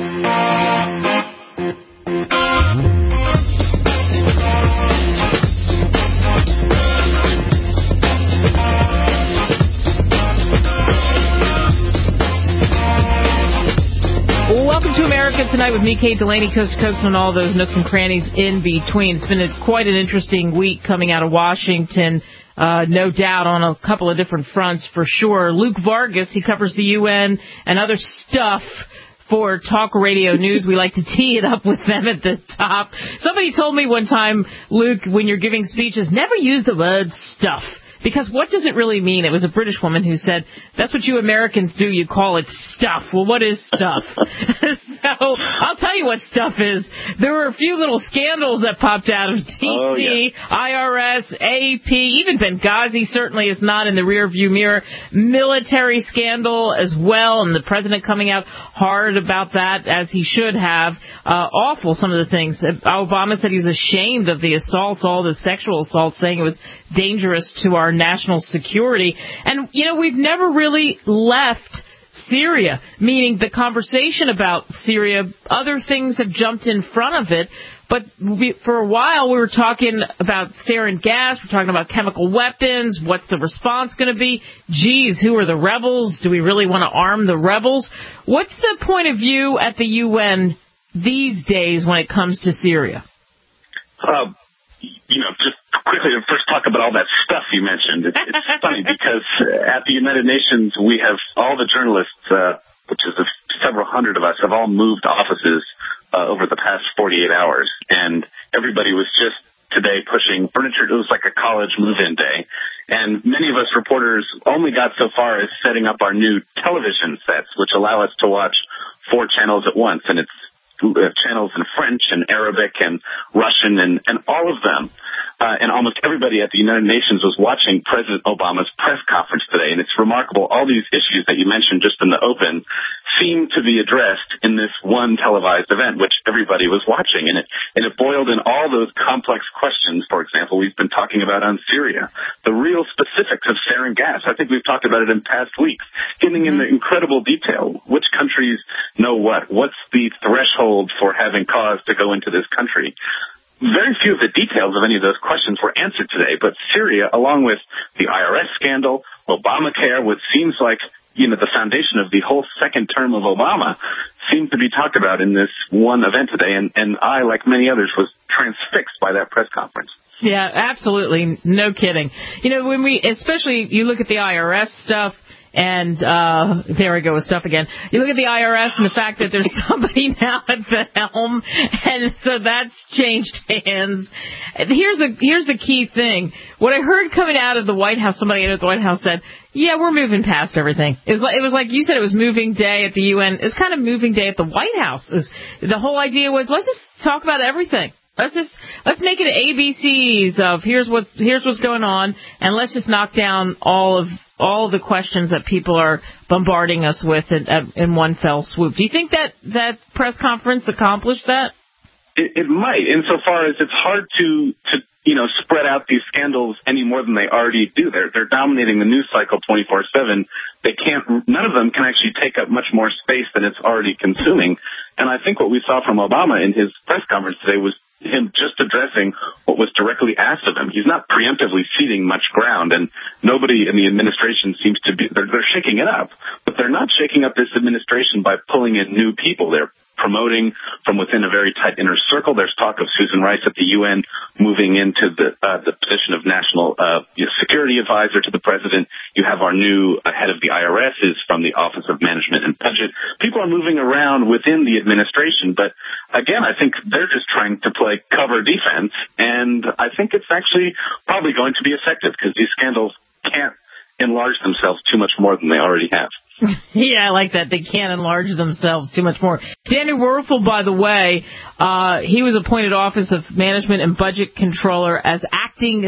Welcome to America Tonight with me, Kate Delaney, coast to coast, and all those nooks and crannies in between. It's been quite an interesting week coming out of Washington, no doubt, on a couple of different fronts for sure. Luke Vargas, he covers the UN and other stuff for Talk Radio News. We like to tee it up with them at the top. Somebody told me one time, Luke, when you're giving speeches, never use the word stuff. Because what does it really mean? It was a British woman who said, that's what you Americans do, you call it stuff. Well, what is stuff? So I'll tell you what stuff is. There were a few little scandals that popped out of DC, IRS, AP, even Benghazi certainly is not in the rearview mirror. Military scandal as well, and the president coming out hard about that, as he should have. Awful, some of the things. Obama said he was ashamed of the assaults, all the sexual assaults, saying it was dangerous to our national security. And, you know, we've never really left Syria, meaning the conversation about Syria, other things have jumped in front of it. But for a while, we were talking about sarin gas. We're talking about chemical weapons. What's the response going to be? Geez, who are the rebels? Do we really want to arm the rebels? What's the point of view at the UN these days when it comes to Syria? Just quickly to first talk about all that stuff you mentioned. It's funny because at the United Nations, we have all the journalists, which is several hundred of us, have all moved offices over the past 48 hours. And everybody was just today pushing furniture. It was like a college move-in day. And many of us reporters only got so far as setting up our new television sets, which allow us to watch 4 channels at once. And it's channels in French and Arabic and Russian and all of them. And almost everybody at the United Nations was watching President Obama's press conference today. And it's remarkable. All these issues that you mentioned just in the open seem to be addressed in this one televised event, which everybody was watching. And it boiled in all those complex questions, for example, we've been talking about on Syria. The real specifics of sarin gas. I think we've talked about it in past weeks. Getting in the incredible detail. Which countries know what? What's the threshold for having cause to go into this country? Very few of the details of any of those questions were answered today, but Syria, along with the IRS scandal, Obamacare, what seems like, the foundation of the whole second term of Obama, seemed to be talked about in this one event today, and I, like many others, was transfixed by that press conference. Yeah, absolutely. No kidding. When especially you look at the IRS stuff, and there we go with stuff again. You look at the IRS and the fact that there's somebody now at the helm, and so that's changed hands. Here's the key thing. What I heard coming out of the White House, somebody at the White House said, yeah, we're moving past everything. It was like you said, it was moving day at the UN. It's kind of moving day at the White House. The whole idea was, let's just talk about everything. Let's make it ABCs of here's what's going on, and let's just knock down all of the questions that people are bombarding us with in one fell swoop. Do you think that press conference accomplished that? It might, insofar as it's hard to spread out these scandals any more than they already do. They're dominating the news cycle 24/7. None of them can actually take up much more space than it's already consuming. And I think what we saw from Obama in his press conference today was him just addressing what was directly asked of him. He's not preemptively ceding much ground, and nobody in the administration seems to be, they're shaking it up, but they're not shaking up this administration by pulling in new people. They're promoting from within a very tight inner circle. There's talk of Susan Rice at the UN moving into the position of national security advisor to the president. You have our new head of the IRS is from the Office of Management and Budget. People are moving around within the administration, but again, I think they're just trying to play cover defense, and I think it's actually probably going to be effective because these scandals can't enlarge themselves too much more than they already have. Yeah, I like that. They can't enlarge themselves too much more. Danny Werfel, by the way, he was appointed Office of Management and Budget Controller as acting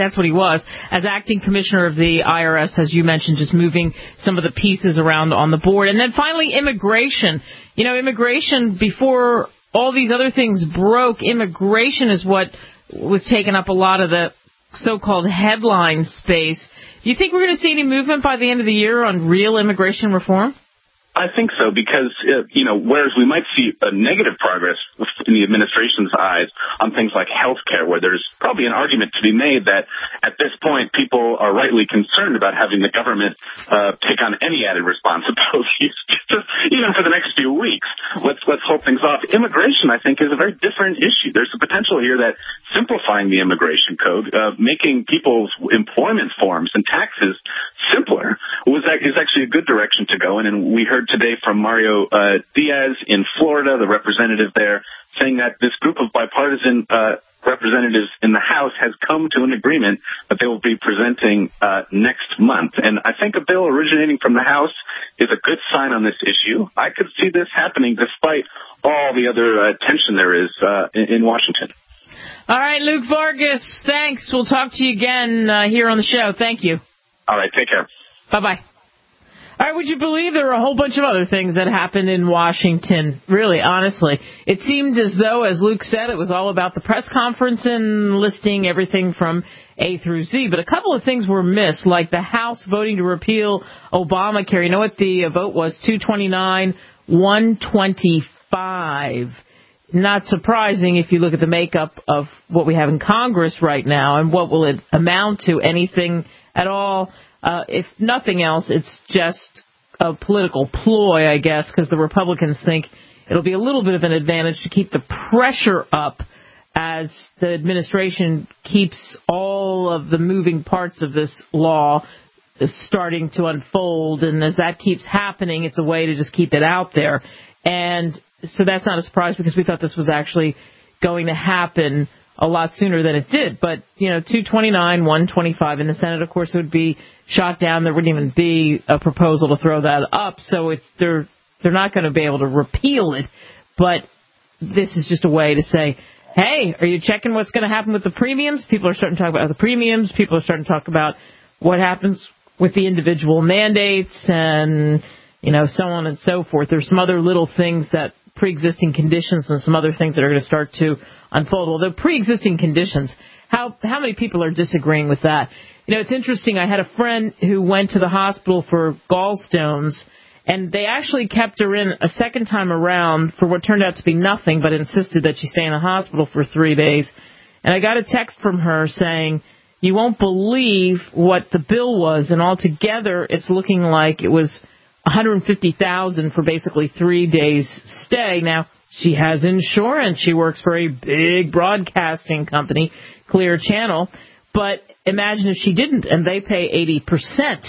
commissioner of the IRS, as you mentioned, just moving some of the pieces around on the board. And then finally, immigration. Immigration, before all these other things broke, immigration is what was taking up a lot of the so-called headline space. Do you think we're going to see any movement by the end of the year on real immigration reform? I think so, because, whereas we might see a negative progress in the administration's eyes on things like health care, where there's probably an argument to be made that at this point people are rightly concerned about having the government take on any added responsibilities, just even for the next few weeks. Let's hold things off. Immigration, I think, is a very different issue. There's a potential here that simplifying the immigration code, making people's employment forms and taxes simpler is actually a good direction to go in. And we heard today from Mario Diaz in Florida, the representative there, saying that this group of bipartisan representatives in the House has come to an agreement that they will be presenting next month. And I think a bill originating from the House is a good sign on this issue. I could see this happening despite all the other tension there is in Washington. All right, Luke Vargas, thanks. We'll talk to you again here on the show. Thank you. All right, take care. Bye-bye. All right, would you believe there were a whole bunch of other things that happened in Washington? Really, honestly. It seemed as though, as Luke said, it was all about the press conference and listing everything from A through Z. But a couple of things were missed, like the House voting to repeal Obamacare. You know what the vote was? 229, 125. Not surprising if you look at the makeup of what we have in Congress right now, and what will it amount to? Anything at all? If nothing else, it's just a political ploy, I guess, because the Republicans think it'll be a little bit of an advantage to keep the pressure up as the administration keeps all of the moving parts of this law starting to unfold. And as that keeps happening, it's a way to just keep it out there. And so that's not a surprise, because we thought this was actually going to happen a lot sooner than it did. But, 229, 125 in the Senate, of course, it would be shot down. There wouldn't even be a proposal to throw that up. So they're not going to be able to repeal it. But this is just a way to say, hey, are you checking what's going to happen with the premiums? People are starting to talk about the premiums. People are starting to talk about what happens with the individual mandates and, so on and so forth. There's some other little things that pre-existing conditions and some other things that are going to start to unfold. Well, the pre-existing conditions, how many people are disagreeing with that? It's interesting. I had a friend who went to the hospital for gallstones, and they actually kept her in a second time around for what turned out to be nothing, but insisted that she stay in the hospital for 3 days. And I got a text from her saying, you won't believe what the bill was, and altogether it's looking like it was $150,000 for basically 3 days stay. Now, she has insurance. She works for a big broadcasting company, Clear Channel. But imagine if she didn't, and they pay 80%.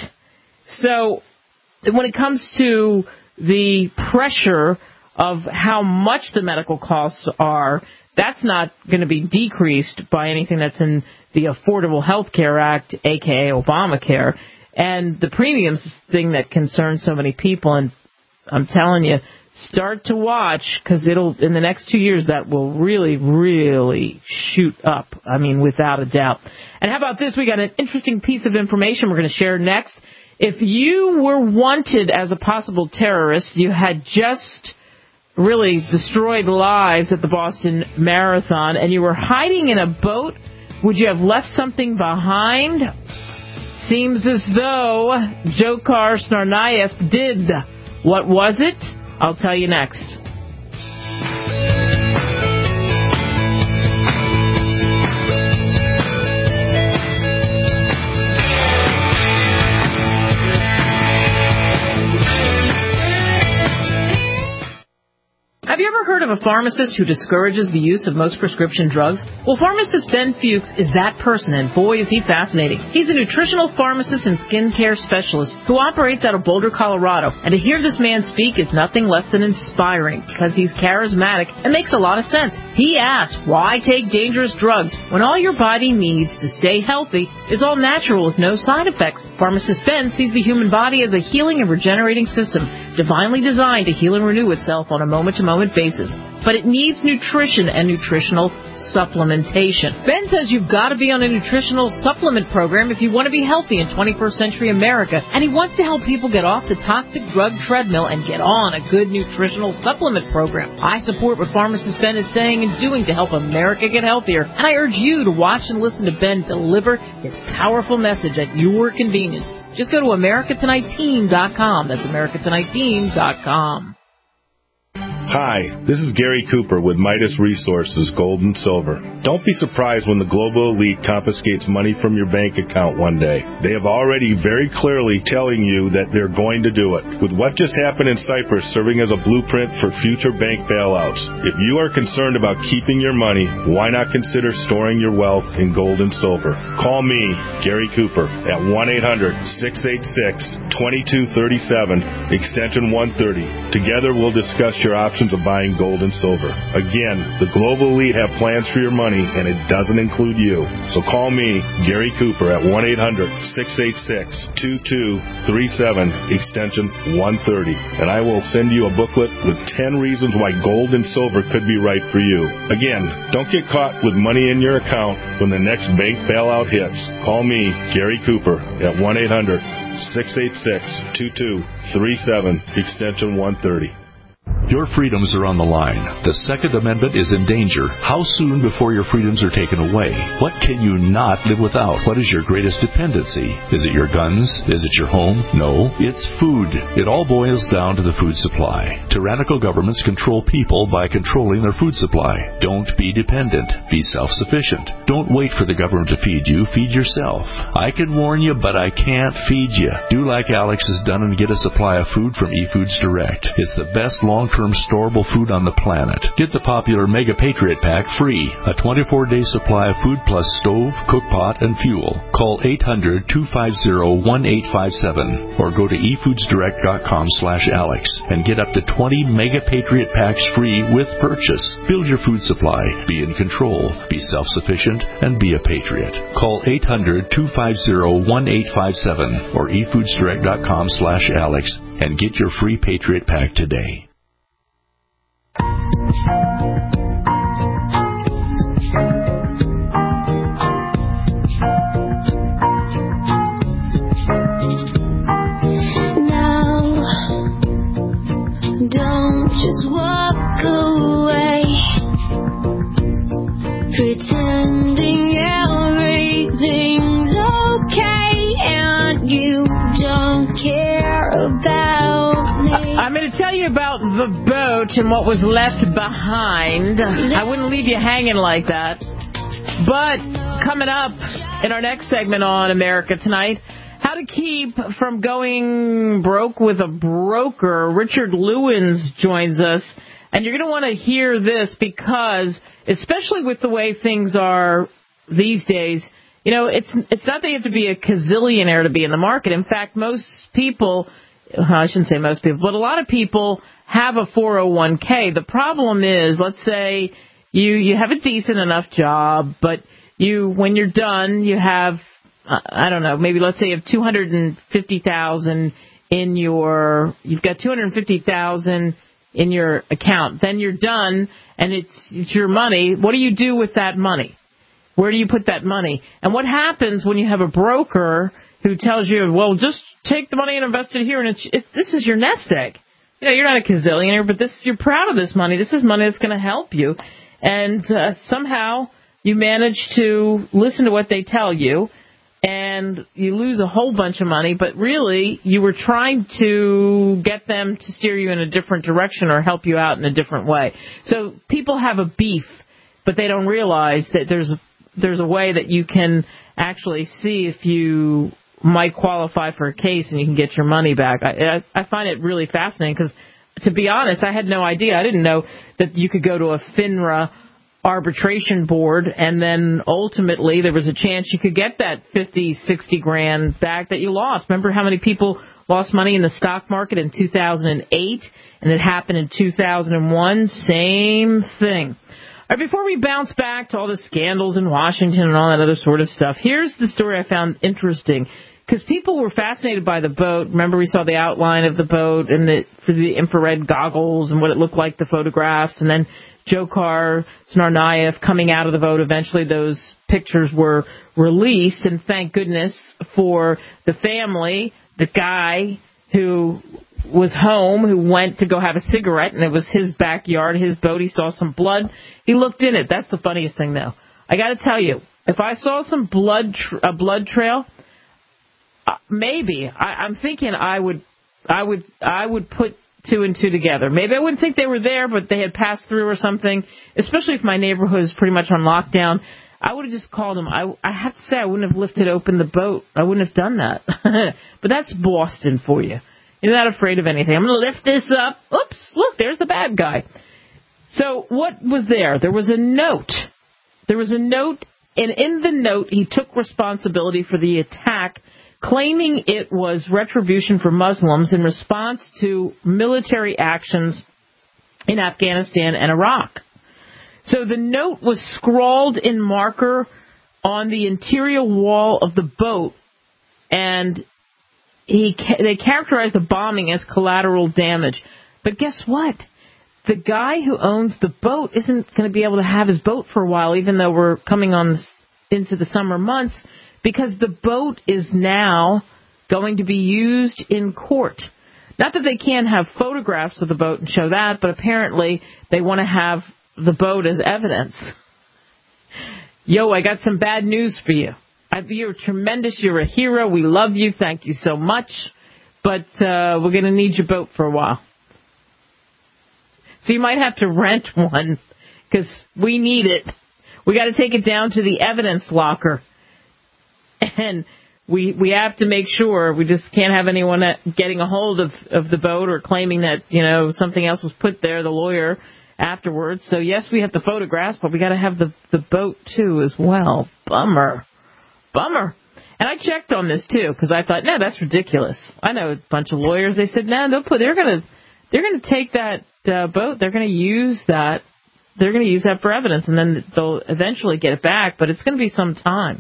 So when it comes to the pressure of how much the medical costs are, that's not going to be decreased by anything that's in the Affordable Health Care Act, a.k.a. Obamacare. And the premiums thing that concerns so many people, and I'm telling you, start to watch, because in the next 2 years, that will really, really shoot up. I mean, without a doubt. And how about this? We got an interesting piece of information we're going to share next. If you were wanted as a possible terrorist, you had just really destroyed lives at the Boston Marathon, and you were hiding in a boat, would you have left something behind? Seems as though Dzhokhar Tsarnaev did. What was it? I'll tell you next. Have you ever heard of a pharmacist who discourages the use of most prescription drugs? Well, pharmacist Ben Fuchs is that person, and boy, is he fascinating. He's a nutritional pharmacist and skincare specialist who operates out of Boulder, Colorado. And to hear this man speak is nothing less than inspiring, because he's charismatic and makes a lot of sense. He asks, why take dangerous drugs when all your body needs to stay healthy is all natural with no side effects? Pharmacist Ben sees the human body as a healing and regenerating system, divinely designed to heal and renew itself on a moment-to-moment moment basis, but it needs nutrition and nutritional supplementation. Ben says you've got to be on a nutritional supplement program if you want to be healthy in 21st century America, and he wants to help people get off the toxic drug treadmill and get on a good nutritional supplement program. I support what pharmacist Ben is saying and doing to help America get healthier, and I urge you to watch and listen to Ben deliver his powerful message at your convenience. Just go to AmericaTonightTeam.com. That's AmericaTonightTeam.com. Hi, this is Gary Cooper with Midas Resources, Gold and Silver. Don't be surprised when the global elite confiscates money from your bank account one day. They have already very clearly telling you that they're going to do it. With what just happened in Cyprus serving as a blueprint for future bank bailouts, if you are concerned about keeping your money, why not consider storing your wealth in gold and silver? Call me, Gary Cooper, at 1-800-686-2237, extension 130. Together we'll discuss your options of buying gold and silver. Again, the global elite have plans for your money, and it doesn't include you. So call me, Gary Cooper, at 1-800-686-2237, extension 130, and I will send you a booklet with 10 reasons why gold and silver could be right for you. Again, don't get caught with money in your account when the next bank bailout hits. Call me, Gary Cooper, at 1-800-686-2237, extension 130. Your freedoms are on the line. The Second Amendment is in danger. How soon before your freedoms are taken away? What can you not live without? What is your greatest dependency? Is it your guns? Is it your home? No, it's food. It all boils down to the food supply. Tyrannical governments control people by controlling their food supply. Don't be dependent. Be self-sufficient. Don't wait for the government to feed you. Feed yourself. I can warn you, but I can't feed you. Do like Alex has done and get a supply of food from eFoods Direct. It's the best long-term storable food on the planet. Get the popular Mega Patriot Pack free, a 24-day supply of food plus stove, cookpot, and fuel. Call 800-250-1857 or go to efoodsdirect.com/Alex and get up to 20 Mega Patriot Packs free with purchase. Build your food supply, be in control, be self-sufficient, and be a patriot. Call 800-250-1857 or efoodsdirect.com/Alex and get your free Patriot Pack today. Don't just walk away, pretending everything's okay and you don't care about me. I'm going to tell you about the boat and what was left behind. I wouldn't leave you hanging like that. But coming up in our next segment on America Tonight, how to keep from going broke with a broker. Richard Lewins joins us, and you're going to want to hear this because, especially with the way things are these days, you know, it's not that you have to be a gazillionaire to be in the market. In fact, most people, I shouldn't say most people, but a lot of people have a 401k. The problem is, let's say you have a decent enough job, but when you're done, you have, I don't know, maybe let's say you have $250,000 you've got $250,000 in your account. Then you're done, and it's your money. What do you do with that money? Where do you put that money? And what happens when you have a broker who tells you, well, just take the money and invest it here, and this is your nest egg. You know, you're not a gazillionaire, but you're proud of this money. This is money that's going to help you. And somehow you manage to listen to what they tell you, and you lose a whole bunch of money, but really you were trying to get them to steer you in a different direction or help you out in a different way. So people have a beef, but they don't realize that there's a way that you can actually see if you might qualify for a case and you can get your money back. I find it really fascinating because, to be honest, I had no idea. I didn't know that you could go to a FINRA arbitration board, and then ultimately there was a chance you could get that 50, 60 grand back that you lost. Remember how many people lost money in the stock market in 2008, and it happened in 2001? Same thing. All right, before we bounce back to all the scandals in Washington and all that other sort of stuff, here's the story I found interesting. because people were fascinated by the boat. Remember, we saw the outline of the boat and through the infrared goggles and what it looked like, the photographs, and then Dzhokhar Tsarnaev coming out of the boat. Eventually, those pictures were released, and thank goodness for the family, the guy who was home, who went to go have a cigarette, and it was his backyard, his boat. He saw some blood. He looked in it. That's the funniest thing, though. I got to tell you, if I saw some a blood trail, maybe I'm thinking I would put two and two together. Maybe I wouldn't think they were there, but they had passed through or something. Especially if my neighborhood is pretty much on lockdown, I would have just called them. I have to say I wouldn't have lifted open the boat. I wouldn't have done that. But that's Boston for you. You're not afraid of anything. I'm going to lift this up. Oops, look, there's the bad guy. So what was there? There was a note. And in the note, he took responsibility for the attack, claiming it was retribution for Muslims in response to military actions in Afghanistan and Iraq. So the note was scrawled in marker on the interior wall of the boat, and they characterized the bombing as collateral damage. But guess what? The guy who owns the boat isn't going to be able to have his boat for a while, even though we're coming on into the summer months, because the boat is now going to be used in court. Not that they can't have photographs of the boat and show that, but apparently they want to have the boat as evidence. Yo, I got some bad news for you. You're tremendous. You're a hero. We love you. Thank you so much. But we're going to need your boat for a while. So you might have to rent one because we need it. We got to take it down to the evidence locker. And we have to make sure we just can't have anyone getting a hold of the boat or claiming that, something else was put there, the lawyer, afterwards. So, yes, we have the photographs, but we got to have the boat, too, as well. Bummer. And I checked on this, too, because I thought, no, that's ridiculous. I know a bunch of lawyers. They said, no, they're going to take that boat. They're going to use that. They're going to use that for evidence, and then they'll eventually get it back, but it's going to be some time.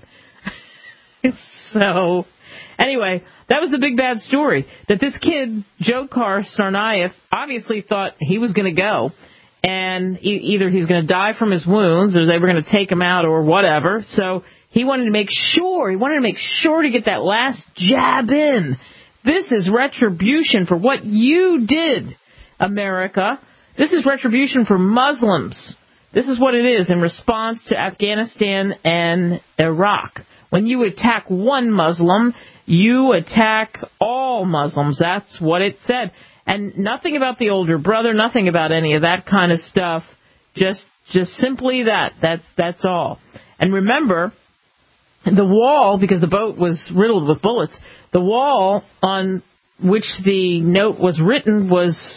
So, anyway, that was the big bad story, that this kid, Dzhokhar Tsarnaev, obviously thought he was going to go, and either he's going to die from his wounds, or they were going to take him out, or whatever. So he wanted to make sure to get that last jab in. This is retribution for what you did, America. This is retribution for Muslims. This is what it is in response to Afghanistan and Iraq. When you attack one Muslim, you attack all Muslims. That's what it said. And nothing about the older brother, nothing about any of that kind of stuff. Just simply that. That's all. And remember, the wall, because the boat was riddled with bullets, the wall on which the note was written was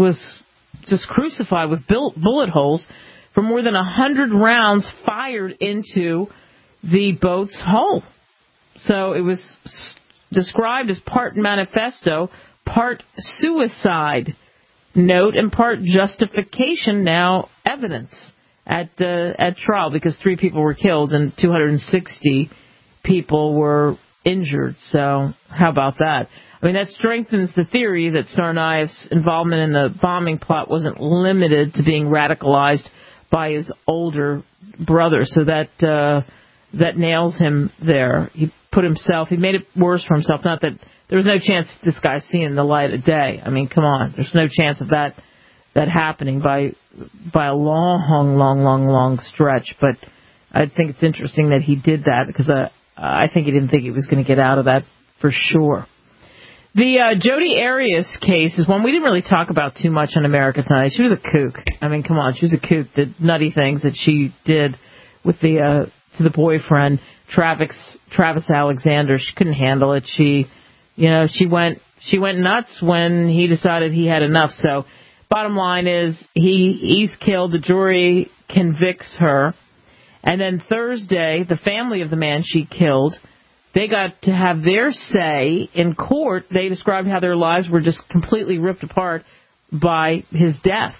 just crucified with bullet holes for more than 100 rounds fired into the boat's hull. So it was described as part manifesto, part suicide note, and part justification, now evidence at trial, because 3 people were killed and 260 people were injured. So how about that? I mean, that strengthens the theory that Tsarnaev's involvement in the bombing plot wasn't limited to being radicalized by his older brother. So that nails him there. He made it worse for himself. Not that there was no chance this guy's seeing the light of day. I mean, come on. There's no chance of that happening by a long stretch. But I think it's interesting that he did that, because I think he didn't think he was going to get out of that for sure. The Jodi Arias case is one we didn't really talk about too much on America Tonight. She was a kook. I mean, come on. She was a kook. The nutty things that she did with to the boyfriend, Travis Alexander. She couldn't handle it. She went nuts when he decided he had enough. So bottom line is he's killed. The jury convicts her. And then Thursday, the family of the man she killed, they got to have their say in court. They described how their lives were just completely ripped apart by his death.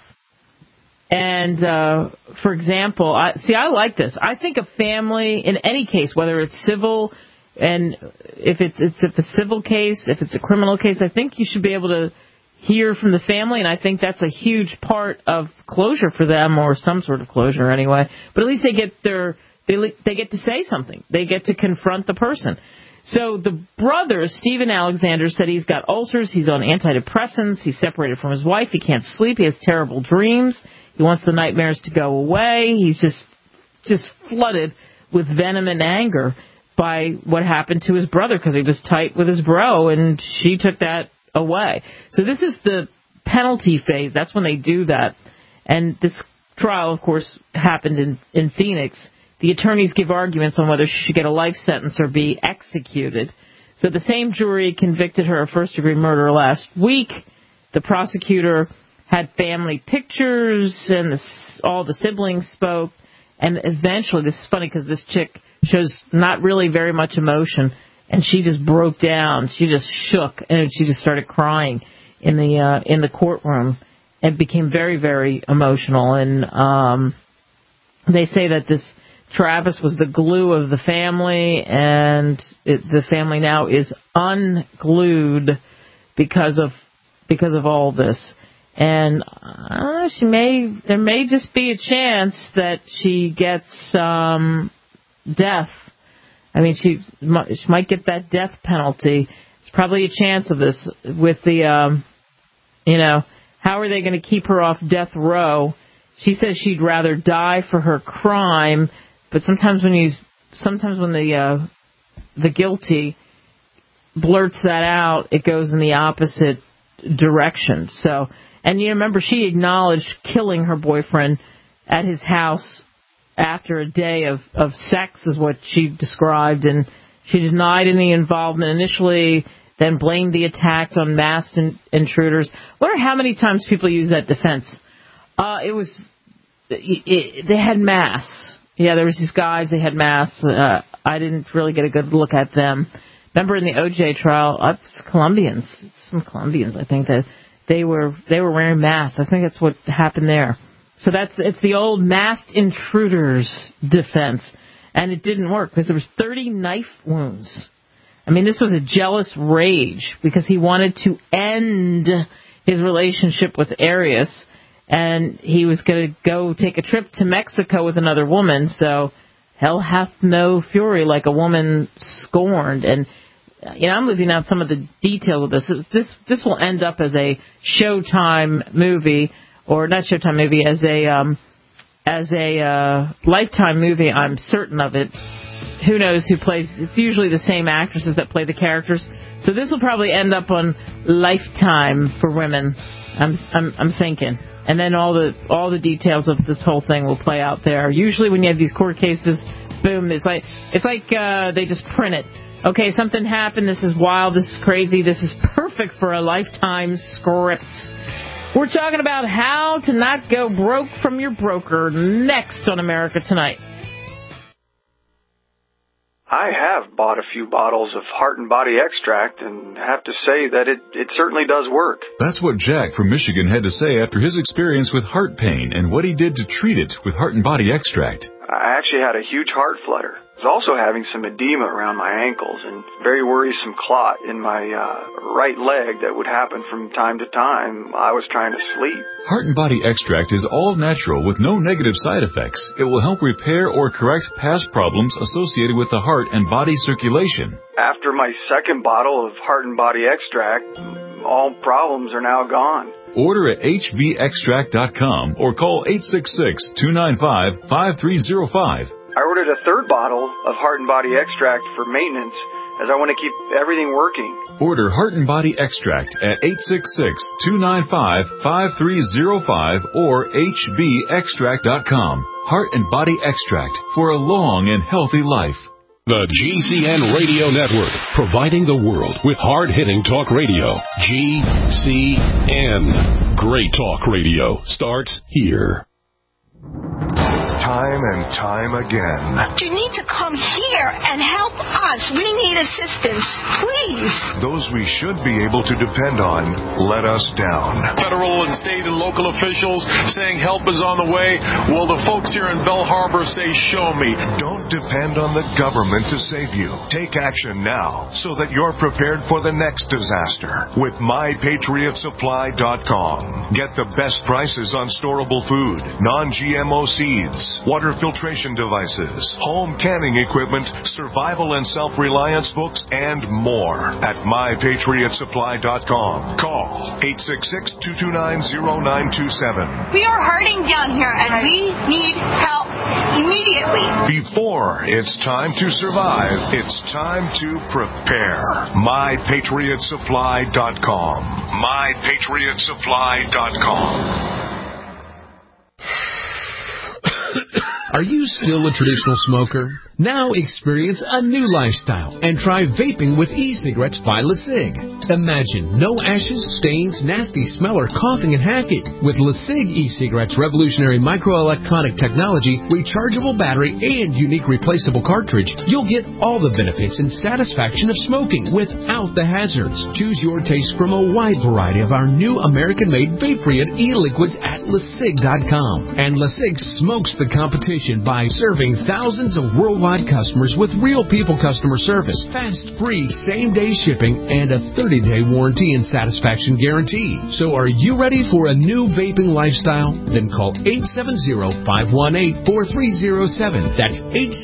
And, for example, I like this. I think a family, in any case, whether it's civil And if it's a civil case, if it's a criminal case, I think you should be able to hear from the family, and I think that's a huge part of closure for them, or some sort of closure anyway. But at least they get they get to say something. They get to confront the person. So the brother, Stephen Alexander, said he's got ulcers, he's on antidepressants, he's separated from his wife, he can't sleep, he has terrible dreams, he wants the nightmares to go away, he's just flooded with venom and anger by what happened to his brother because he was tight with his bro, and she took that away. So this is the penalty phase. That's when they do that. And this trial, of course, happened in Phoenix. The attorneys give arguments on whether she should get a life sentence or be executed. So the same jury convicted her of first-degree murder last week. The prosecutor had family pictures, and all the siblings spoke. And eventually, this is funny because this chick shows not really very much emotion, and she just broke down. She just shook, and she just started crying in the courtroom, and became very, very emotional. And they say that this Travis was the glue of the family, and the family now is unglued because of all this. And there may just be a chance that she gets death. I mean, she might get that death penalty. There's probably a chance of this with the, how are they going to keep her off death row? She says she'd rather die for her crime, but sometimes when the guilty blurts that out, it goes in the opposite direction. So, and you remember she acknowledged killing her boyfriend at his house after a day of sex, is what she described, and she denied any involvement initially, then blamed the attack on masked intruders. I wonder how many times people use that defense. They had masks. Yeah, there was these guys, they had masks. I didn't really get a good look at them. Remember in the OJ trial, some Colombians, I think, that they were wearing masks. I think that's what happened there. So it's the old masked intruders defense, and it didn't work because there was 30 knife wounds. I mean, this was a jealous rage because he wanted to end his relationship with Arias, and he was going to go take a trip to Mexico with another woman. So hell hath no fury like a woman scorned. And I'm leaving out some of the details of this. This will end up as a Showtime movie. Or not Showtime movie, as a Lifetime movie. I'm certain of it. Who knows who plays? It's usually the same actresses that play the characters. So this will probably end up on Lifetime for women. I'm thinking, and then all the details of this whole thing will play out there. Usually when you have these court cases, boom, it's like they just print it. Okay, something happened. This is wild. This is crazy. This is perfect for a Lifetime script. We're talking about how to not go broke from your broker next on America Tonight. I have bought a few bottles of Heart and Body Extract and have to say that it certainly does work. That's what Jack from Michigan had to say after his experience with heart pain and what he did to treat it with Heart and Body Extract. I actually had a huge heart flutter. I was also having some edema around my ankles and very worrisome clot in my right leg that would happen from time to time. I was trying to sleep. Heart and Body Extract is all natural with no negative side effects. It will help repair or correct past problems associated with the heart and body circulation. After my second bottle of Heart and Body Extract, all problems are now gone. Order at hvextract.com or call 866-295-5305. I ordered a third bottle of Heart and Body Extract for maintenance as I want to keep everything working. Order Heart and Body Extract at 866-295-5305 or hvextract.com. Heart and Body Extract for a long and healthy life. The GCN Radio Network, providing the world with hard-hitting talk radio. GCN. Great talk radio starts here. time and time again. You need to come here and help us. We need assistance, please. Those we should be able to depend on let us down. Federal and state and local officials saying help is on the way. Well, the folks here in Bell Harbor say, show me. Don't depend on the government to save you. Take action now so that you're prepared for the next disaster with MyPatriotSupply.com. Get the best prices on storable food, non-GMO seeds, water filtration devices, home canning equipment, survival and self-reliance books, and more at MyPatriotSupply.com. Call 866-229-0927. We are hurting down here, and we need help immediately. Before it's time to survive, it's time to prepare. MyPatriotSupply.com. MyPatriotSupply.com. Are you still a traditional smoker? Now experience a new lifestyle and try vaping with e-cigarettes by LeSig. Imagine no ashes, stains, nasty smell, or coughing and hacking. With LeSig e-cigarettes' revolutionary microelectronic technology, rechargeable battery, and unique replaceable cartridge, you'll get all the benefits and satisfaction of smoking without the hazards. Choose your taste from a wide variety of our new American-made Vaporeon e-liquids at LeSig.com. And LeSig smokes the competition by serving thousands of worldwide customers with real people customer service, fast, free, same-day shipping, and a 30-day warranty and satisfaction guarantee. So are you ready for a new vaping lifestyle? Then call 870-518-4307. That's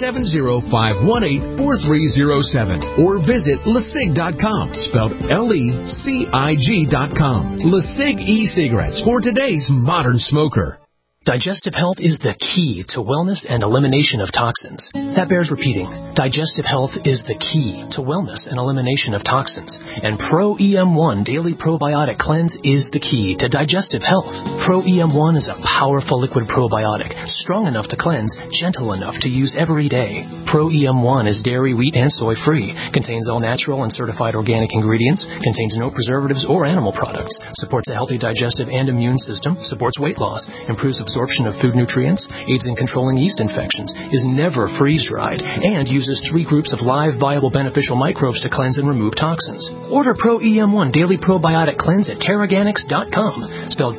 870-518-4307. Or visit LeSig.com, spelled LECIG.com. LeSig e-cigarettes for today's modern smoker. Digestive health is the key to wellness and elimination of toxins. That bears repeating. Digestive health is the key to wellness and elimination of toxins. And Pro EM1 Daily Probiotic Cleanse is the key to digestive health. Pro EM1 is a powerful liquid probiotic, strong enough to cleanse, gentle enough to use every day. Pro EM1 is dairy, wheat, and soy free, contains all natural and certified organic ingredients, contains no preservatives or animal products, supports a healthy digestive and immune system, supports weight loss, improves absorption of food nutrients, aids in controlling yeast infections, is never freeze-dried, and uses 3 groups of live, viable, beneficial microbes to cleanse and remove toxins. Order Pro EM1 Daily Probiotic Cleanse at Teraganix.com, spelled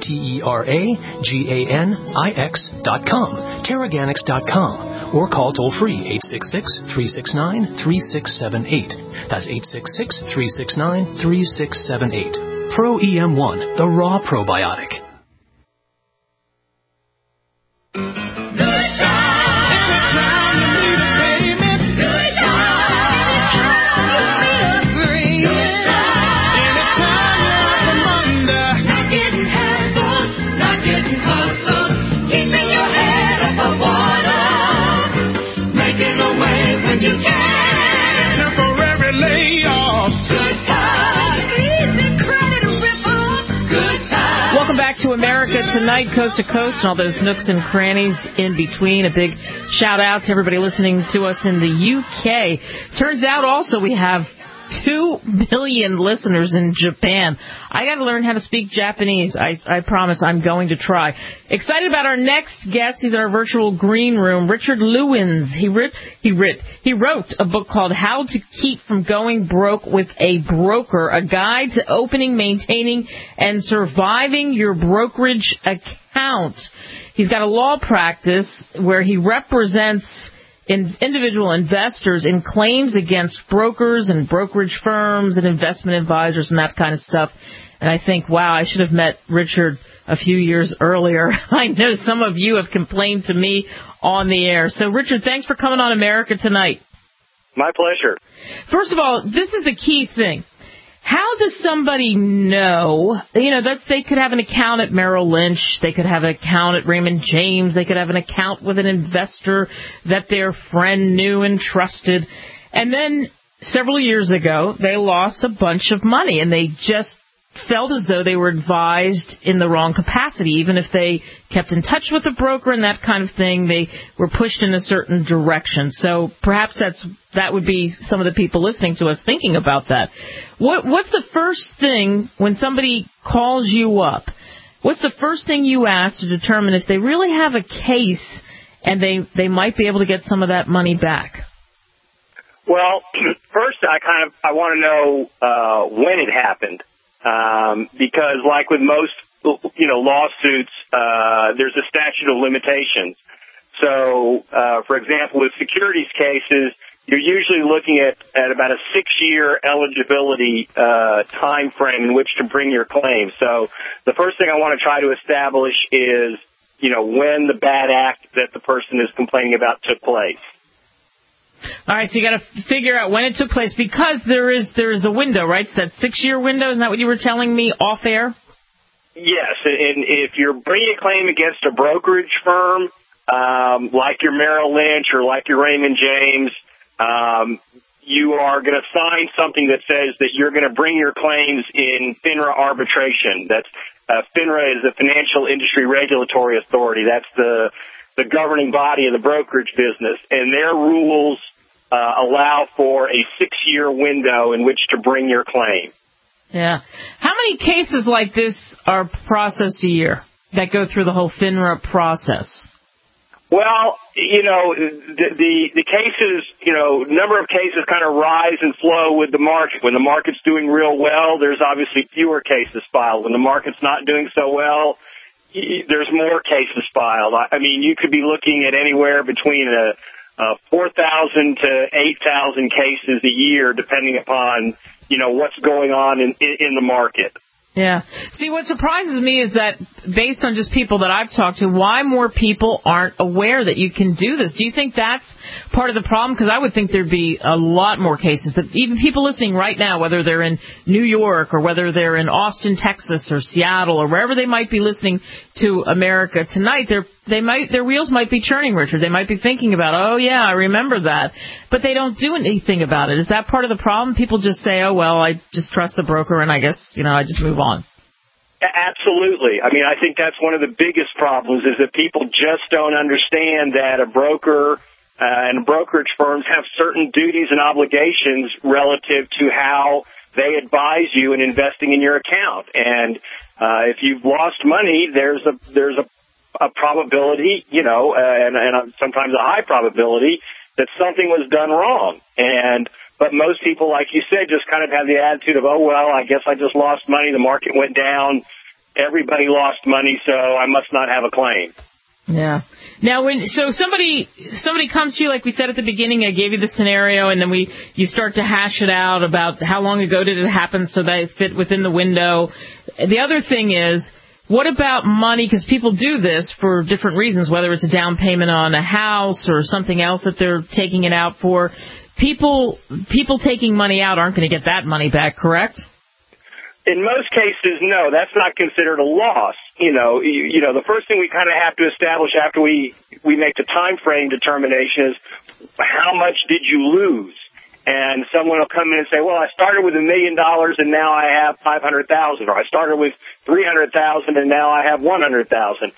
Teraganix.com, Teraganix.com, or call toll-free 866-369-3678. That's 866-369-3678. Pro EM1, the raw probiotic. To America Tonight, Coast to Coast, and all those nooks and crannies in between. A big shout out to everybody listening to us in the UK. Turns out also we have 2 million listeners in Japan. I got to learn how to speak Japanese. I promise I'm going to try. Excited about our next guest. He's in our virtual green room, Richard Lewins. He wrote a book called How to Keep from Going Broke with a Broker, a guide to opening, maintaining, and surviving your brokerage account. He's got a law practice where he represents individual investors in claims against brokers and brokerage firms and investment advisors and that kind of stuff. And I think, wow, I should have met Richard a few years earlier. I know some of you have complained to me on the air. So, Richard, thanks for coming on America Tonight. My pleasure. First of all, this is the key thing. How does somebody know, they could have an account at Merrill Lynch, they could have an account at Raymond James, they could have an account with an investor that their friend knew and trusted, and then several years ago, they lost a bunch of money, and they just felt as though they were advised in the wrong capacity. Even if they kept in touch with a broker and that kind of thing, they were pushed in a certain direction. So perhaps that would be some of the people listening to us thinking about that. What's the first thing when somebody calls you up? What's the first thing you ask to determine if they really have a case and they might be able to get some of that money back? Well, first I want to know when it happened, because like with most lawsuits, there's a statute of limitations. So, for example, with securities cases, you're usually looking at about a 6-year eligibility time frame in which to bring your claim. So the first thing I want to try to establish is, when the bad act that the person is complaining about took place. All right, so you got to figure out when it took place, because there is a window, right? It's that 6-year window. Isn't that what you were telling me off air? Yes, and if you're bringing a claim against a brokerage firm, like your Merrill Lynch or like your Raymond James, you are going to sign something that says that you're going to bring your claims in FINRA arbitration. That's FINRA is the Financial Industry Regulatory Authority. That's the governing body of the brokerage business, and their rules allow for a 6-year window in which to bring your claim. Yeah. How many cases like this are processed a year that go through the whole FINRA process? Well, the cases, number of cases kind of rise and flow with the market. When the market's doing real well, there's obviously fewer cases filed. When the market's not doing so well, there's more cases filed. I mean, you could be looking at anywhere between 4,000 to 8,000 cases a year, depending upon, what's going on in the market. Yeah. See, what surprises me is that, based on just people that I've talked to, why more people aren't aware that you can do this? Do you think that's part of the problem? Because I would think there'd be a lot more cases that even people listening right now, whether they're in New York or whether they're in Austin, Texas, or Seattle, or wherever they might be listening to America Tonight, their wheels might be churning, Richard. They might be thinking about, oh yeah, I remember that, but they don't do anything about it. Is that part of the problem? People just say, oh well, I just trust the broker, and I guess I just move on. Absolutely. I mean, I think that's one of the biggest problems, is that people just don't understand that a broker and brokerage firms have certain duties and obligations relative to how they advise you in investing in your account. And if you've lost money, there's a probability, and sometimes a high probability that something was done wrong. But most people, like you said, just kind of have the attitude of, oh, well, I guess I just lost money. The market went down. Everybody lost money, so I must not have a claim. Yeah. Now, so somebody comes to you, like we said at the beginning, I gave you the scenario, and then you start to hash it out about how long ago did it happen so they fit within the window. The other thing is, what about money? Because people do this for different reasons, whether it's a down payment on a house or something else that they're taking it out for. People taking money out aren't going to get that money back, correct? In most cases, no. That's not considered a loss. The first thing we kind of have to establish after we make the time frame determination is, how much did you lose? And someone will come in and say, well, I started with $1 million and now I have 500,000, or I started with 300,000 and now I have 100,000.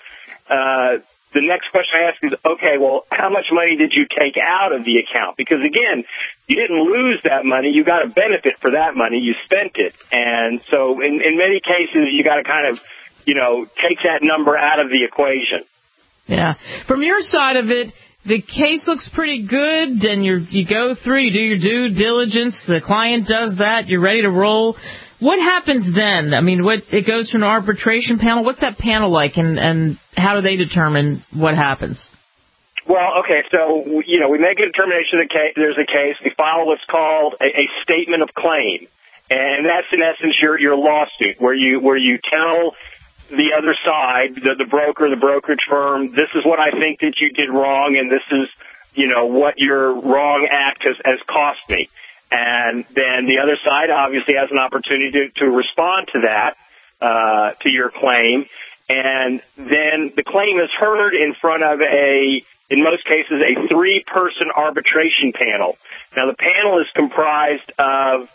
The next question I ask is, okay, well, how much money did you take out of the account? Because, again, you didn't lose that money. You got a benefit for that money. You spent it. And so in many cases, you got to kind of, take that number out of the equation. Yeah. From your side of it, the case looks pretty good, and you go through, you do your due diligence, the client does that, you're ready to roll. What happens then? I mean, it goes to an arbitration panel. What's that panel like, and how do they determine what happens? Well, okay, so, we make a determination that there's a case. We file what's called a statement of claim. And that's, in essence, your lawsuit, where you tell the other side, the broker, the brokerage firm, this is what I think that you did wrong, and this is, what your wrong act has cost me. And then the other side obviously has an opportunity to respond to that, to your claim. And then the claim is heard in front of in most cases, a 3-person arbitration panel. Now, the panel is comprised of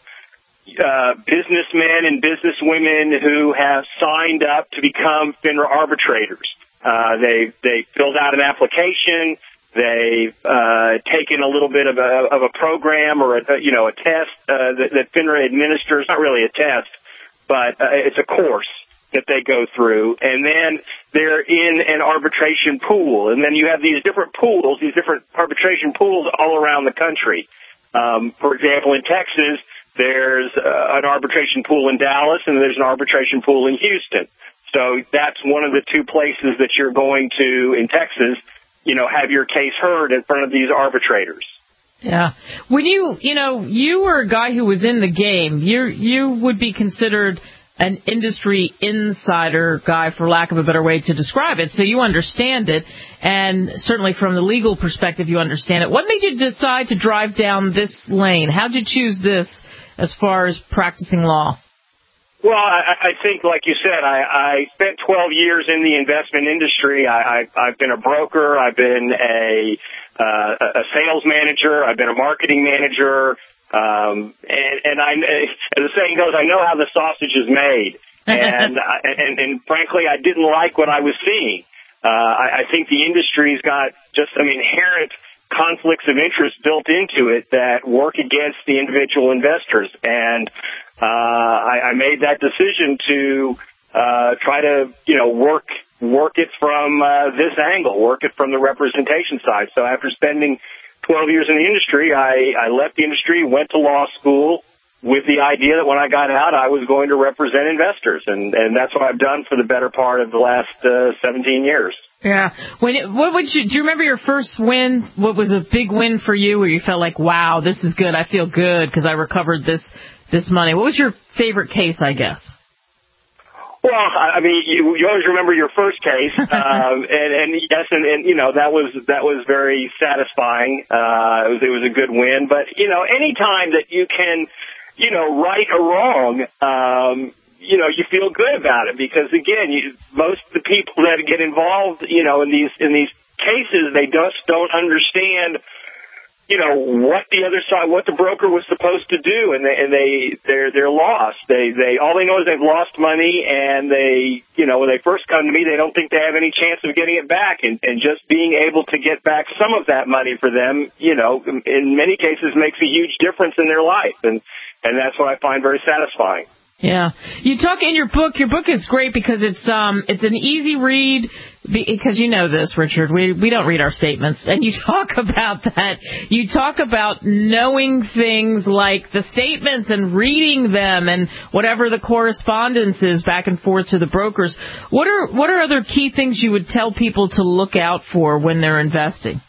businessmen and businesswomen who have signed up to become FINRA arbitrators. They filled out an application. They've taken a little bit of a program or a test that FINRA administers. Not really a test, but it's a course that they go through, and then they're in an arbitration pool. And then you have these different pools, these different arbitration pools all around the country. For example, in Texas, there's an arbitration pool in Dallas, and there's an arbitration pool in Houston. So that's one of the two places that you're going to, in Texas, have your case heard in front of these arbitrators. Yeah. When you were a guy who was in the game, you would be considered an industry insider guy, for lack of a better way to describe it. So you understand it, and certainly from the legal perspective, you understand it. What made you decide to drive down this lane? How did you choose this as far as practicing law? Well, I think, like you said, I spent 12 years in the investment industry. I've been a broker. I've been a sales manager. I've been a marketing manager. And as the saying goes, I know how the sausage is made. And frankly, I didn't like what I was seeing. I think the industry's got just some inherent conflicts of interest built into it that work against the individual investors. And I made that decision to try to, work it from this angle, work it from the representation side. So after spending 12 years in the industry, I left the industry, went to law school with the idea that when I got out, I was going to represent investors. And that's what I've done for the better part of the last 17 years. Yeah. Do you remember your first win? What was a big win for you where you felt like, wow, this is good. I feel good because I recovered this money. What was your favorite case, I guess? Well, I mean, you always remember your first case, and yes, and that was very satisfying. It was a good win, but any time that you can, right or wrong, you feel good about it because again, most of the people that get involved, in these cases, they just don't understand. What the other side, what the broker was supposed to do, and they're lost. All they know is they've lost money, and when they first come to me, they don't think they have any chance of getting it back, and just being able to get back some of that money for them, in many cases makes a huge difference in their life, and that's what I find very satisfying. Yeah. You talk in your book is great because it's an easy read because you know this, Richard. We don't read our statements. And you talk about that. You talk about knowing things like the statements and reading them and whatever the correspondence is back and forth to the brokers. What are other key things you would tell people to look out for when they're investing?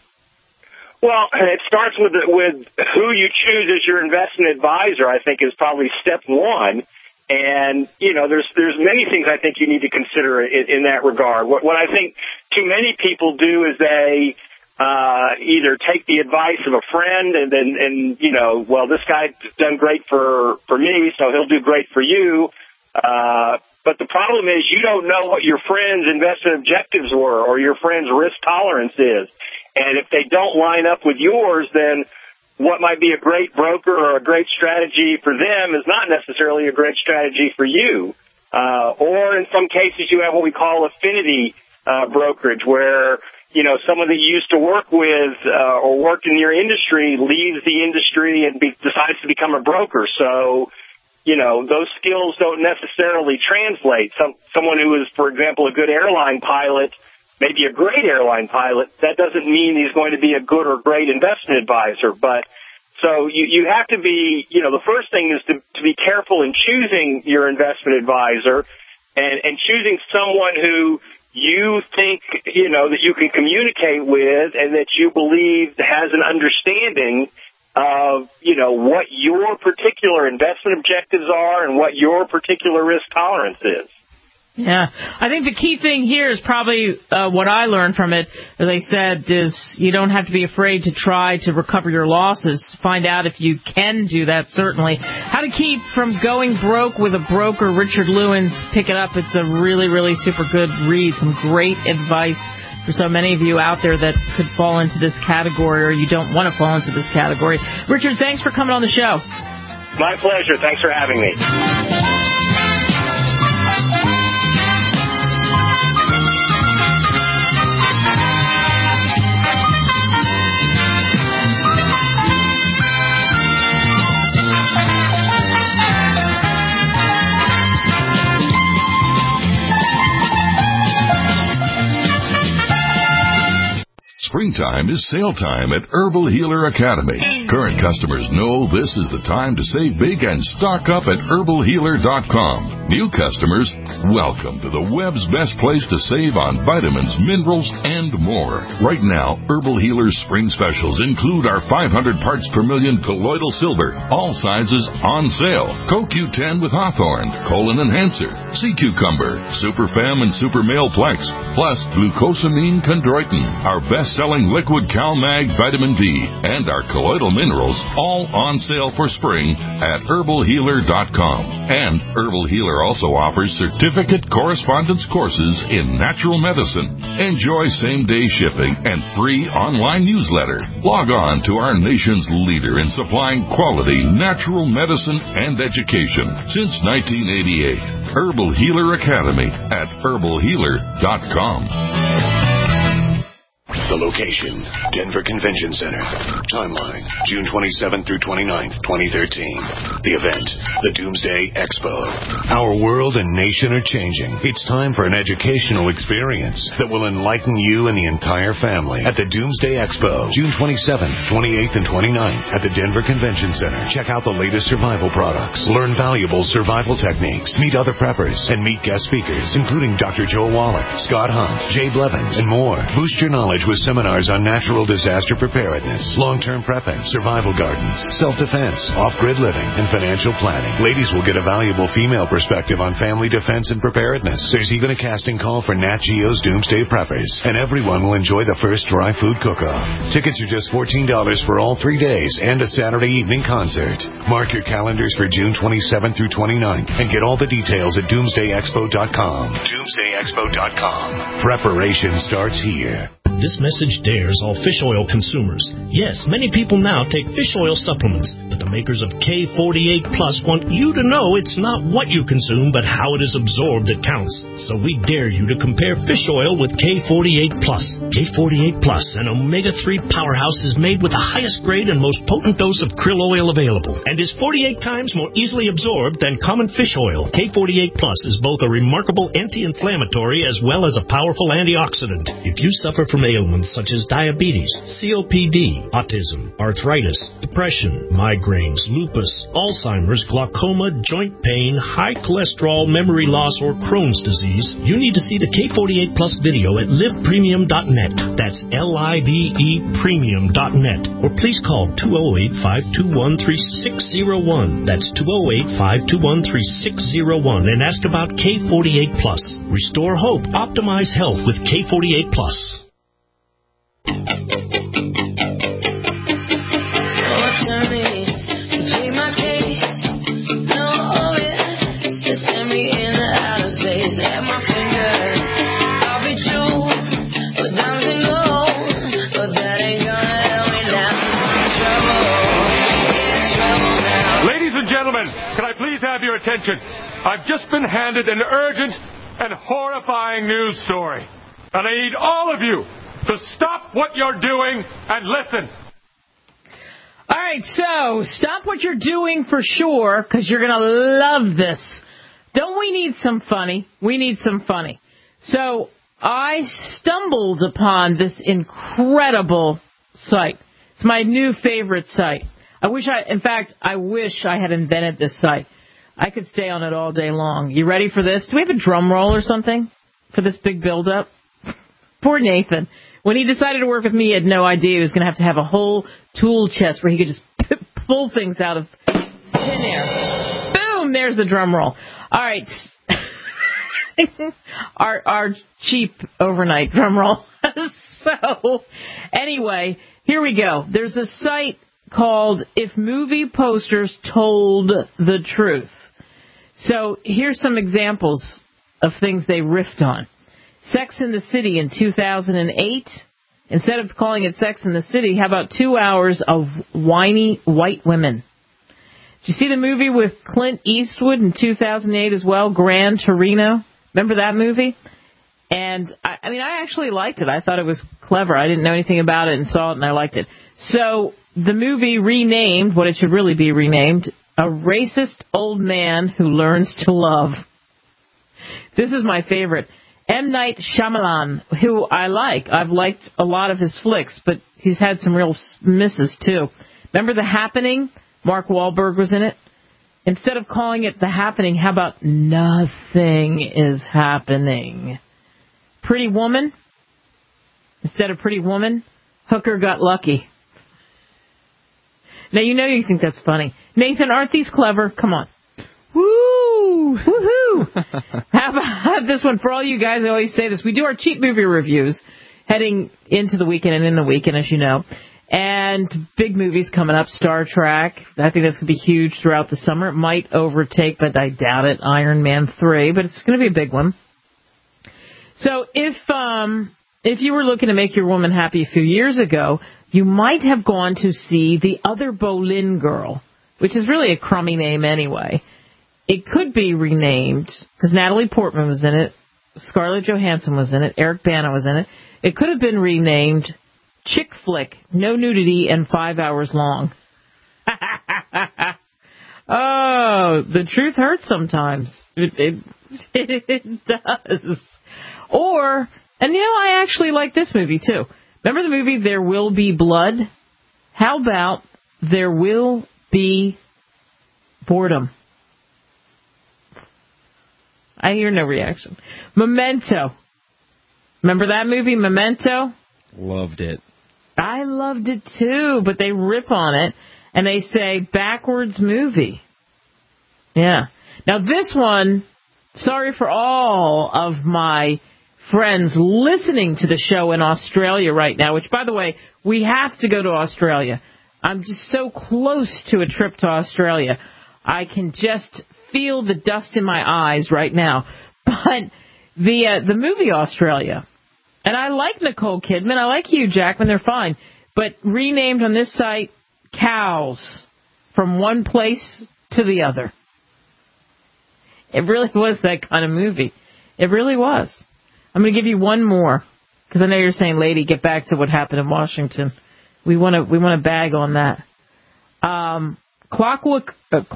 Well, it starts with who you choose as your investment advisor, I think is probably step one. And, there's many things I think you need to consider in that regard. What I think too many people do is they either take the advice of a friend and well, this guy's done great for me, so he'll do great for you. But the problem is you don't know what your friend's investment objectives were or your friend's risk tolerance is. And if they don't line up with yours, then what might be a great broker or a great strategy for them is not necessarily a great strategy for you. Or in some cases, you have what we call affinity brokerage, where someone that you used to work with or worked in your industry leaves the industry and decides to become a broker. So, those skills don't necessarily translate. Someone who is, for example, a good airline pilot, maybe a great airline pilot, that doesn't mean he's going to be a good or great investment advisor. But so you have to be, the first thing is to be careful in choosing your investment advisor and choosing someone who you think, that you can communicate with and that you believe has an understanding of, what your particular investment objectives are and what your particular risk tolerance is. Yeah, I think the key thing here is probably what I learned from it, as I said, is you don't have to be afraid to try to recover your losses. Find out if you can do that, certainly. How to Keep from Going Broke with a Broker, Richard Lewins. Pick it up. It's a really, really super good read. Some great advice for so many of you out there that could fall into this category or you don't want to fall into this category. Richard, thanks for coming on the show. My pleasure. Thanks for having me. Springtime is sale time at Herbal Healer Academy. Current customers know this is the time to save big and stock up at herbalhealer.com. New customers, welcome to the web's best place to save on vitamins, minerals, and more. Right now, Herbal Healer's spring specials include our 500 parts per million colloidal silver, all sizes on sale. CoQ10 with Hawthorne, Colon Enhancer, Sea Cucumber, Super Fem and Super Male Plex, plus glucosamine chondroitin, our best-selling liquid CalMag vitamin D, and our colloidal minerals, all on sale for spring at herbalhealer.com. And Herbal Healer also offers certificate correspondence courses in natural medicine. Enjoy same-day shipping and free online newsletter. Log on to our nation's leader in supplying quality natural medicine and education since 1988. Herbal Healer Academy at herbalhealer.com. The location, Denver Convention Center. Timeline, June 27th through 29th, 2013. The event, the Doomsday Expo. Our world and nation are changing. It's time for an educational experience that will enlighten you and the entire family at the Doomsday Expo, June 27th, 28th, and 29th at the Denver Convention Center. Check out the latest survival products, learn valuable survival techniques, meet other preppers, and meet guest speakers, including Dr. Joel Wallach, Scott Hunt, Jay Blevins, and more. Boost your knowledge with seminars on natural disaster preparedness, long-term prepping, survival gardens, self-defense, off-grid living, and financial planning. Ladies will get a valuable female perspective on family defense and preparedness. There's even a casting call for Nat Geo's Doomsday Preppers, and everyone will enjoy the first dry food cook-off. Tickets are just $14 for all 3 days and a Saturday evening concert. Mark your calendars for June 27th through 29th and get all the details at doomsdayexpo.com. Doomsdayexpo.com. Preparation starts here. This message dares all fish oil consumers. Yes, many people now take fish oil supplements, but the makers of K48 Plus want you to know it's not what you consume, but how it is absorbed that counts. So we dare you to compare fish oil with K48 Plus. K48 Plus, an omega-3 powerhouse, is made with the highest grade and most potent dose of krill oil available, and is 48 times more easily absorbed than common fish oil. K48 Plus is both a remarkable anti-inflammatory as well as a powerful antioxidant. If you suffer from ailments such as diabetes, COPD, autism, arthritis, depression, migraines, lupus, Alzheimer's, glaucoma, joint pain, high cholesterol, memory loss, or Crohn's disease, you need to see the K48 Plus video at livepremium.net. That's LIVE premium.net. Or please call 208-521-3601. That's 208-521-3601 and ask about K48 Plus. Restore hope, optimize health with K48 Plus. Ladies and gentlemen, can I please have your attention? I've just been handed an urgent and horrifying news story. And I need all of you to stop what you're doing and listen. All right, so stop what you're doing for sure, because you're going to love this. Don't we need some funny? We need some funny. So I stumbled upon this incredible site. It's my new favorite site. I wish I had invented this site. I could stay on it all day long. You ready for this? Do we have a drum roll or something for this big build-up? Poor Nathan. When he decided to work with me, he had no idea he was going to have a whole tool chest where he could just pull things out of thin air. Boom! There's the drum roll. All right. our cheap overnight drum roll. So, anyway, here we go. There's a site called If Movie Posters Told the Truth. So, here's some examples of things they riffed on. Sex in the City in 2008. Instead of calling it Sex in the City, how about 2 hours of whiny white women? Did you see the movie with Clint Eastwood in 2008 as well, Gran Torino? Remember that movie? And, I actually liked it. I thought it was clever. I didn't know anything about it and saw it, and I liked it. So the movie renamed, what it should really be renamed, A Racist Old Man Who Learns to Love. This is my favorite. M. Night Shyamalan, who I like. I've liked a lot of his flicks, but he's had some real misses, too. Remember The Happening? Mark Wahlberg was in it. Instead of calling it The Happening, how about Nothing is Happening? Pretty Woman? Instead of Pretty Woman, Hooker Got Lucky. Now, you think that's funny. Nathan, aren't these clever? Come on. Woo! Woohoo! How about this one? For all you guys, I always say this. We do our cheap movie reviews heading into the weekend and in the weekend, as you know. And big movies coming up. Star Trek. I think that's going to be huge throughout the summer. It might overtake, but I doubt it, Iron Man 3. But it's going to be a big one. So if you were looking to make your woman happy a few years ago, you might have gone to see The Other Boleyn Girl, which is really a crummy name anyway. It could be renamed, because Natalie Portman was in it, Scarlett Johansson was in it, Eric Bana was in it. It could have been renamed Chick Flick, No Nudity, and 5 Hours Long. Oh, the truth hurts sometimes. It does. Or, and I actually like this movie too. Remember the movie There Will Be Blood? How about There Will Be Boredom? I hear no reaction. Memento. Remember that movie, Memento? Loved it. I loved it too, but they rip on it and they say backwards movie. Yeah. Now this one, sorry for all of my friends listening to the show in Australia right now, which, by the way, we have to go to Australia. I'm just so close to a trip to Australia. I can just feel the dust in my eyes right now. But the movie Australia, and I like Nicole Kidman, I like Hugh Jackman, they're fine, but renamed on this site, Cows, from one place to the other. It really was that kind of movie. It really was. I'm going to give you one more, because I know you're saying, lady, get back to what happened in Washington. We want to bag on that. Clockwork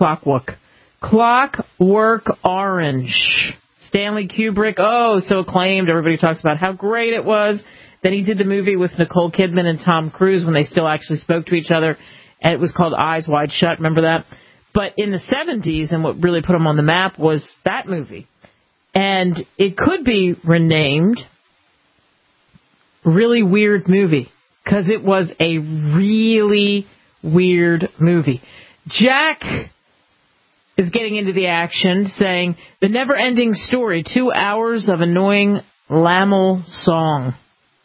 Orange. Stanley Kubrick, so acclaimed. Everybody talks about how great it was. Then he did the movie with Nicole Kidman and Tom Cruise when they still actually spoke to each other, and it was called Eyes Wide Shut. Remember that? But in the 70s, and what really put him on the map was that movie. And it could be renamed Really Weird Movie, because it was a really weird movie. Jack is getting into the action, saying, the never-ending story, 2 hours of annoying Lamel song.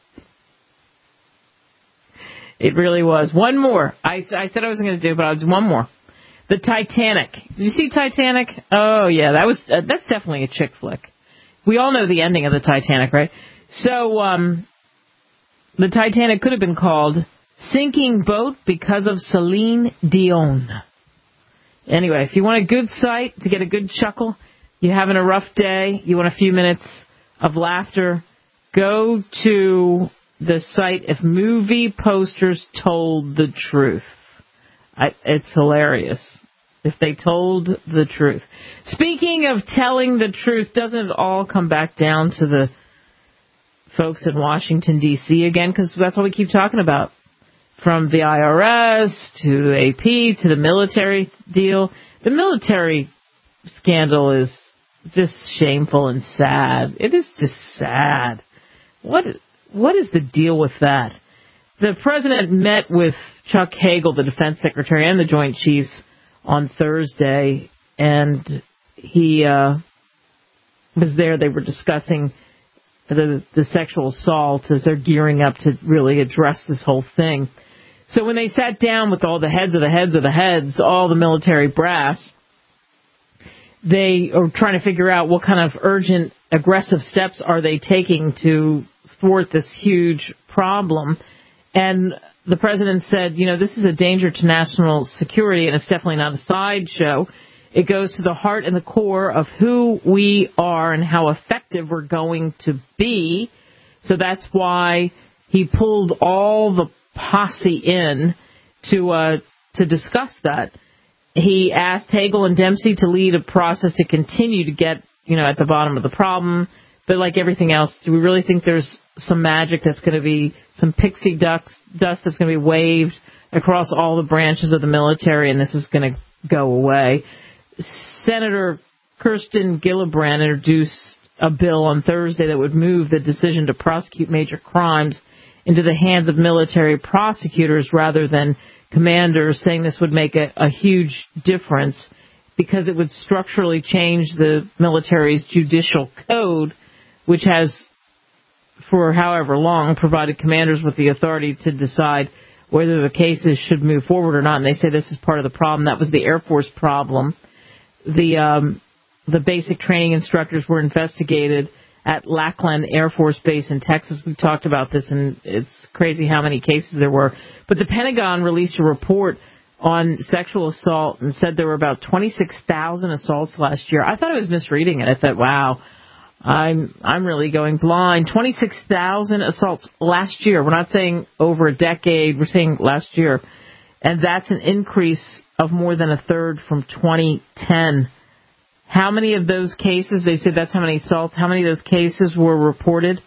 It really was. One more. I said I wasn't going to do, but I'll do one more. The Titanic. Did you see Titanic? Oh, yeah, that's definitely a chick flick. We all know the ending of the Titanic, right? So, the Titanic could have been called Sinking Boat Because of Celine Dion. Anyway, if you want a good sight to get a good chuckle, you're having a rough day, you want a few minutes of laughter, go to the site If Movie Posters Told the Truth. It's hilarious. If they told the truth. Speaking of telling the truth, doesn't it all come back down to the folks in Washington, D.C. again? Because that's what we keep talking about. From the IRS to the AP to the military deal. The military scandal is just shameful and sad. It is just sad. What is the deal with that? The president met with Chuck Hagel, the defense secretary, and the Joint Chiefs on Thursday, and he was there. They were discussing the sexual assault as they're gearing up to really address this whole thing. So when they sat down with all the heads of the heads of the heads, all the military brass, they are trying to figure out what kind of urgent, aggressive steps are they taking to thwart this huge problem. And the president said, this is a danger to national security, and it's definitely not a sideshow. It goes to the heart and the core of who we are and how effective we're going to be. So that's why he pulled all the posse in to discuss that. He asked Hagel and Dempsey to lead a process to continue to get, at the bottom of the problem, But like everything else, do we really think there's some magic that's going to be, some pixie dust that's going to be waved across all the branches of the military, and this is going to go away? Senator Kirsten Gillibrand introduced a bill on Thursday that would move the decision to prosecute major crimes into the hands of military prosecutors rather than commanders, saying this would make a huge difference because it would structurally change the military's judicial code, which has, for however long, provided commanders with the authority to decide whether the cases should move forward or not. And they say this is part of the problem. That was the Air Force problem. The basic training instructors were investigated at Lackland Air Force Base in Texas. We've talked about this, and it's crazy how many cases there were. But the Pentagon released a report on sexual assault and said there were about 26,000 assaults last year. I thought I was misreading it. I thought, wow, I'm really going blind. 26,000 assaults last year. We're not saying over a decade. We're saying last year. And that's an increase of more than a third from 2010. How many of those cases, they said that's how many assaults, how many of those cases were reported?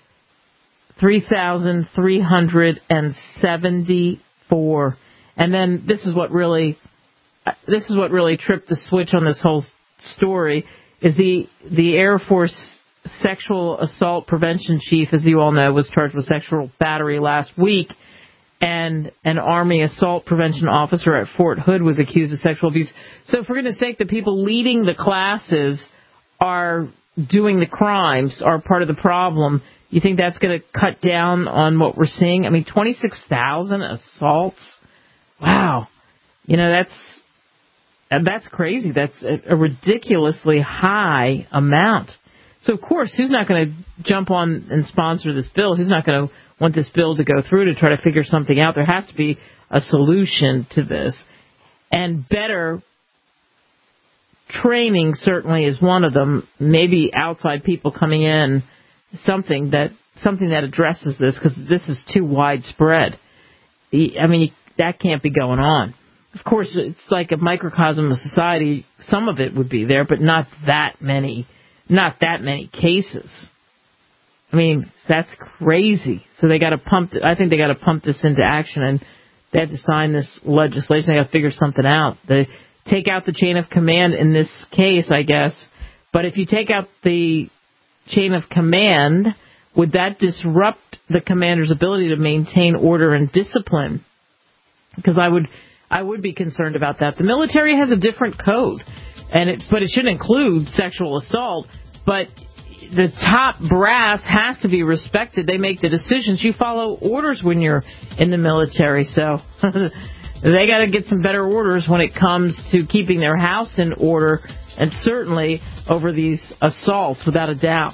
3,374. And then this is what really tripped the switch on this whole story, is the Air Force sexual assault prevention chief, as you all know, was charged with sexual battery last week. And an Army assault prevention officer at Fort Hood was accused of sexual abuse. So for goodness sake, the people leading the classes are doing the crimes, are part of the problem. You think that's going to cut down on what we're seeing? I mean, 26,000 assaults? Wow. You know, that's crazy. That's a ridiculously high amount. So, of course, who's not going to jump on and sponsor this bill? Who's not going to want this bill to go through to try to figure something out? There has to be a solution to this. And better training certainly is one of them. Maybe outside people coming in, something that addresses this, because this is too widespread. I mean, that can't be going on. Of course, it's like a microcosm of society. Some of it would be there, but not that many cases. I mean, that's crazy. So they got to I think they got to pump this into action, and they have to sign this legislation. They got to figure something out. They take out the chain of command in this case, I guess. But if you take out the chain of command, would that disrupt the commander's ability to maintain order and discipline? Because I would be concerned about that. The military has a different code, but it shouldn't include sexual assault. But the top brass has to be respected. They make the decisions. You follow orders when you're in the military. So they got to get some better orders when it comes to keeping their house in order, and certainly over these assaults, without a doubt.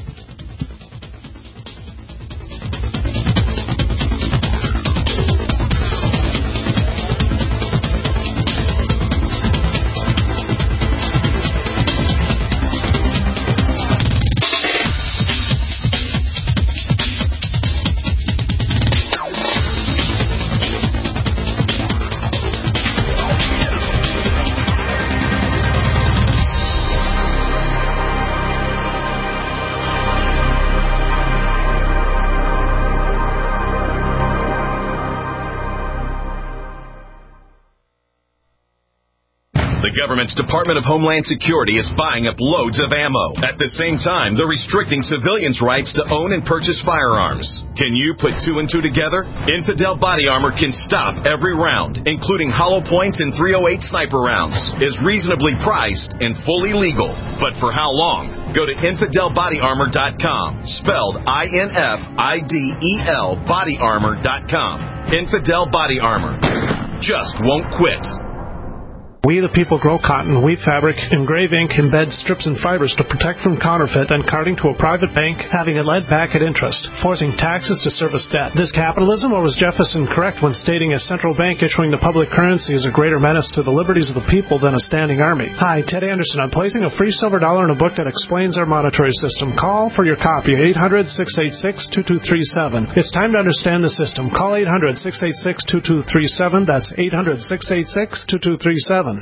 government's Department of Homeland Security is buying up loads of ammo. At the same time, they're restricting civilians' rights to own and purchase firearms. Can you put two and two together? Infidel Body Armor can stop every round, including hollow points and .308 sniper rounds, is reasonably priced and fully legal. But for how long? Go to InfidelBodyArmor.com, spelled INFIDEL bodyarmor.com. Infidel Body Armor. Just won't quit. We the people grow cotton, weave fabric, engrave ink, embed strips and fibers to protect from counterfeit, then carting to a private bank, having it led back at interest, forcing taxes to service debt. This capitalism, or was Jefferson correct when stating a central bank issuing the public currency is a greater menace to the liberties of the people than a standing army? Hi, Ted Anderson. I'm placing a free silver dollar in a book that explains our monetary system. Call for your copy, 800-686-2237. It's time to understand the system. Call 800-686-2237. That's 800-686-2237.